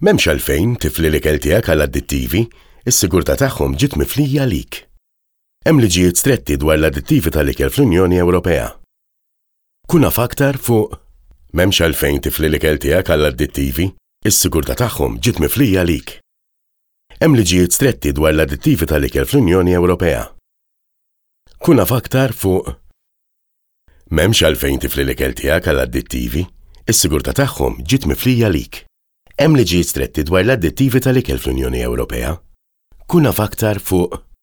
M'hemmx għalfejn tifli l-ikel tiegħek għall-addittivi, is-sigurtà tagħhom ġiet miflija għalik. Hemm liġijiet stretti dwar l-addittivi tal-ikel fl-Unjoni Ewropea. Kun naf aktar fuq m'hemmx għalfejn tifli l-ikel tiegħek għall-addittivi, is-sigurtà tagħhom ġiet miflija għalik. Hemm liġijiet stretti dwar l-addittivi tal-ikel fl-Unjoni Ewropea. Kun naf aktar fuq m'hemmx għalfejn tifli l-ikel tiegħek għall-addittivi, is-sigurtà tagħhom ġiet miflija għalik. Hemm liġijiet stretti dwar l-addittivi tal-ikel fl-Unjoni Ewropea. Kun naf aktar fuq